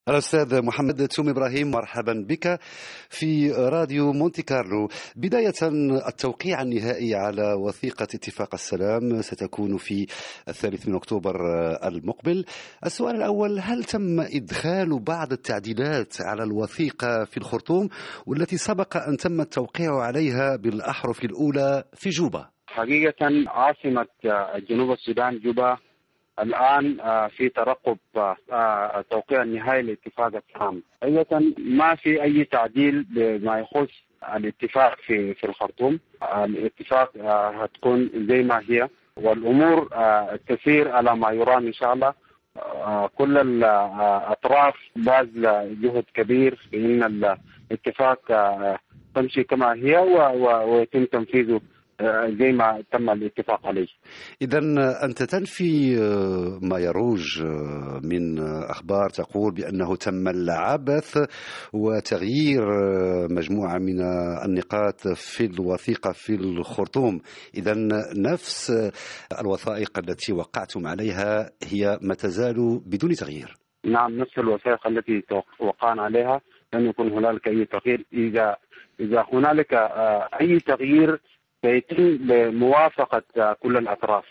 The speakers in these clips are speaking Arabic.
الأستاذ محمد تومي إبراهيم، مرحبا بك في راديو مونتي كارلو. بداية، التوقيع النهائي على وثيقة اتفاق السلام ستكون في 3 من أكتوبر المقبل. السؤال الأول: هل تم إدخال بعض التعديلات على الوثيقة في الخرطوم والتي سبق أن تم التوقيع عليها بالأحرف الأولى في جوبا؟ حقيقة عاصمة جنوب السودان جوبا الآن في ترقب توقيع النهائي لاتفاق السلام. أيضا ما في أي تعديل بما يخص الاتفاق في الخرطوم. الاتفاق هتكون زي ما هي، والأمور تسير على ما يرام إن شاء الله. كل الأطراف باذلة جهد كبير بأن الاتفاق تمشي كما هي ويتم تنفيذه زي ما تم الاتفاق عليه. إذن أنت تنفي ما يروج من أخبار تقول بأنه تم العبث وتغيير مجموعة من النقاط في الوثيقة في الخرطوم. إذن نفس الوثائق التي وقعتم عليها هي ما تزال بدون تغيير؟ نعم، نفس الوثائق التي وقعنا عليها، لن يكون هنالك أي تغيير. إذا هنالك أي تغيير سيتم بموافقة كل الأطراف.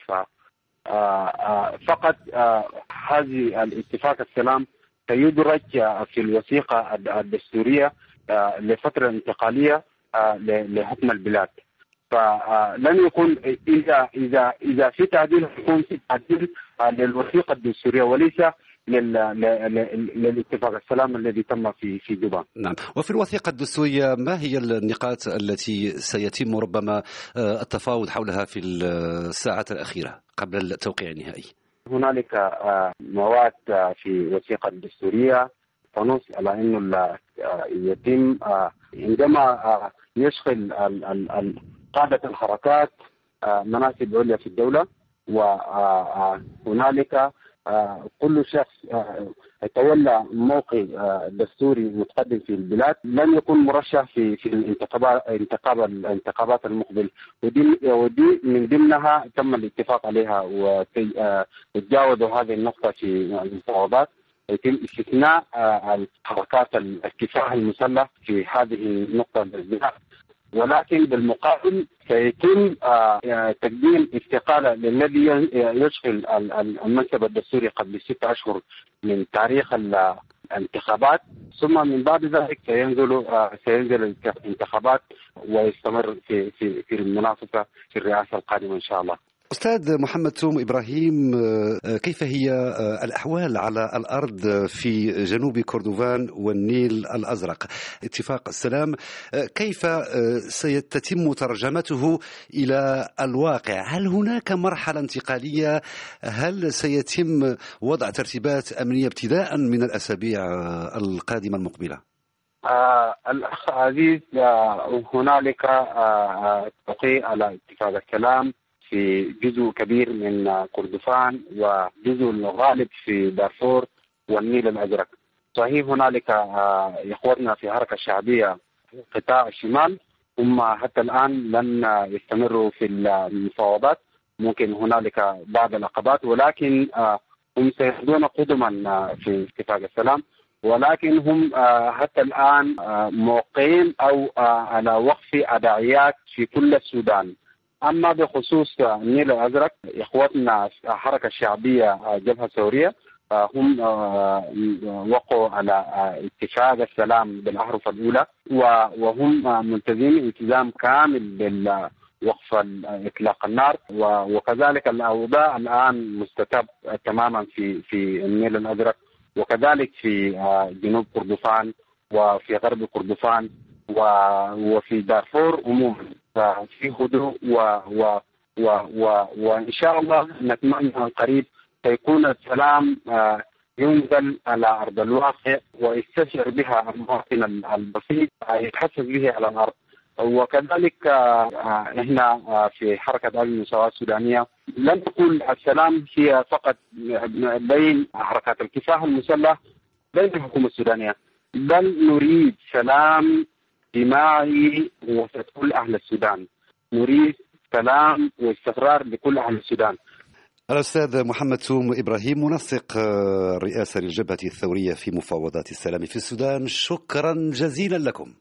فقط هذه الاتفاق السلام سيدرج في الوثيقة الدستورية لفترة انتقالية لحكم البلاد. فلن يكون إذا في تعديل يكون في تعديل للوثيقة الدستورية وليس للاتفاق السلام الذي تم في جوبا. نعم. وفي الوثيقة الدستورية ما هي النقاط التي سيتم ربما التفاوض حولها في الساعات الأخيرة قبل التوقيع النهائي؟ هنالك مواد في الوثيقة الدستورية تنص على أنه يتم عندما يشغل قادة الحركات مناصب عليا في الدولة، وهنالك كل شخص يتولى موقع دستوري متقدم في البلاد لن يكون مرشح في الانتخابات المقبل. ودي من ضمنها تم الاتفاق عليها وتجاوزوا هذه النقطة في المفاوضات. يتم استثناء الحركات الكفاح المسلح في هذه النقطة بالذات، ولكن بالمقابل سيتم تقديم استقالة للذي يشغل المنصب الدستوري قبل 6 أشهر من تاريخ الانتخابات، ثم من بعد ذلك سينزل الانتخابات ويستمر في المنافسة في الرئاسة القادمة إن شاء الله. أستاذ محمد توم إبراهيم، كيف هي الأحوال على الأرض في جنوب كردفان والنيل الأزرق؟ اتفاق السلام كيف سيتم ترجمته إلى الواقع؟ هل هناك مرحلة انتقالية؟ هل سيتم وضع ترتيبات أمنية ابتداء من الأسابيع القادمة المقبلة؟ الأخ عزيز، هنالك توقيع على اتفاق السلام في جزء كبير من كردفان وجزء الغالب في دارفور والنيل الأزرق. صحيح هنالك إخوتنا في حركة الشعبية قطاع الشمال هم حتى الآن لن يستمروا في المفاوضات، ممكن هنالك بعض العقبات، ولكن هم سيخوضون قدما في اتفاق السلام، ولكن هم حتى الآن موقعين أو على وقف أدعيات في كل السودان. أما بخصوص النيل الأزرق، إخوتنا الحركة الشعبية جبهة ثورية هم وقعوا على اتفاق السلام بالأحرف الأولى، وهم ملتزمين التزام كامل بالوقف إطلاق النار، وكذلك الأوضاع الآن مستتب تماما في النيل الأزرق، وكذلك في جنوب كردفان وفي غرب كردفان وفي دارفور عموما في هدوء وإن شاء الله نتمنى قريب سيكون السلام ينزل على أرض الواقع ويستشعر بها المواطن البسيط يتحسس به على الأرض. وكذلك احنا في حركة المساواة السودانية لن نقول السلام هي فقط بين حركات الكفاح المسلح بين الحكومة السودانية، بل نريد سلام اجتماعي وسط كل أهل السودان، نريد سلام واستقرار لكل أهل السودان. الأستاذ محمد سوم إبراهيم، منسق الرئاسة للجبهة الثورية في مفاوضات السلام في السودان، شكرا جزيلا لكم.